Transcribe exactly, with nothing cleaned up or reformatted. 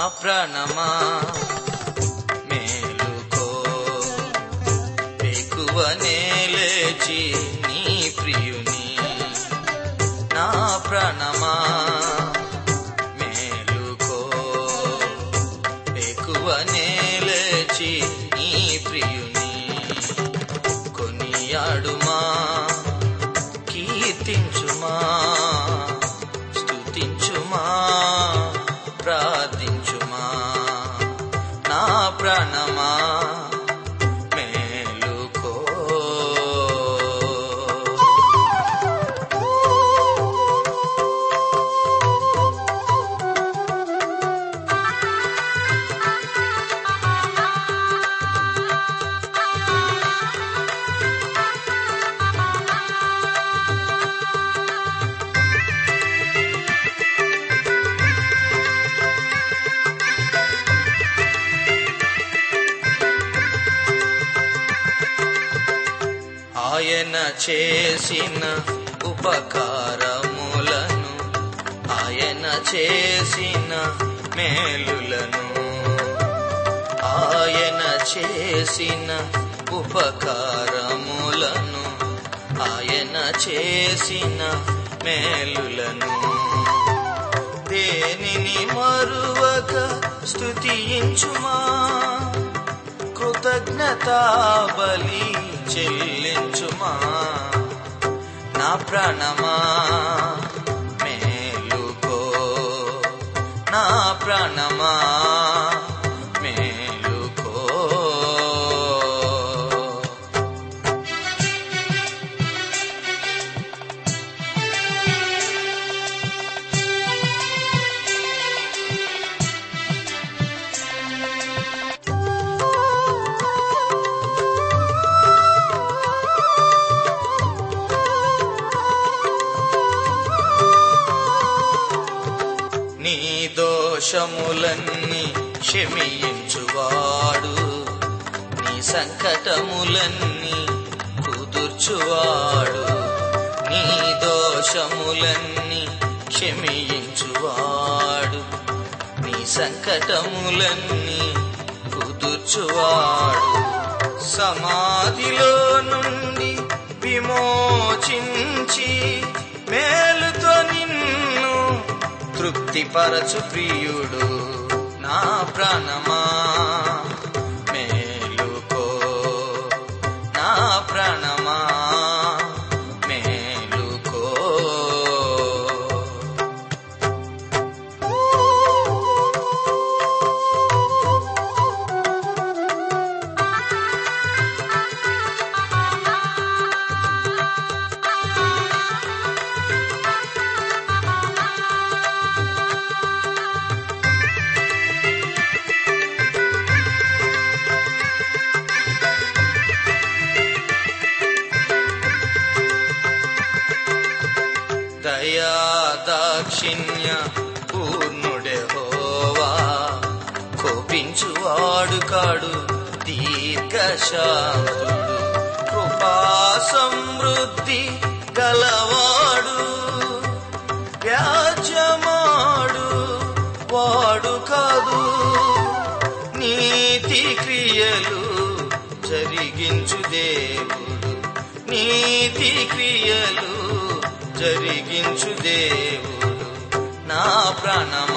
ప్రాణమా మేలుకో, ఎక్కువనే లేచి నీ ప్రియుని. నా ప్రాణమా మేలుకో, ఎక్కువనే లేచి నీ ప్రియుని. కొనియాడుమా, కీర్తించుమా, స్తుతించుమా, ప్రార్థించుమా. నా ప్రాణమా మేలుకో. ఆయన చేసిన ఉపకారములను, ఆయన చేసిన మేలులను, ఆయన చేసిన ఉపకారములను, ఆయన చేసిన మేలులను దేనిని మరువక స్తుతించుమా, కృతజ్ఞతా బలి చెల్లించుమా. నా ప్రాణమా మేలుకో, నా ప్రాణమా మేలుకో. నీ దోషములన్నీ క్షమించువాడు, నీ సంకటములన్నీ కుదుర్చువాడు. నీ దోషములన్నీ క్షమించువాడు, నీ సంకటములన్నీ కుదుర్చువాడు. సమాధిలో నుండి విమోచించి మేలుతో నిన్ను తృప్తిపరచు ప్రియుడు. నా ప్రాణమా మేలుకో, నా ప్రాణమా మేలుకో. దయా దాక్షిణ్య పూర్ణుడెహోవా, కోపించువాడు కాడు, దీర్ఘశాంతుడు, కృపా సమృద్ధి గలవాడు, వ్యాజ్యమాడు వాడు కాదు, నీతి క్రియలు జరిగించు దేవుడు, నీతి క్రియలు జరిగించు దేవుడు. నా ప్రాణమా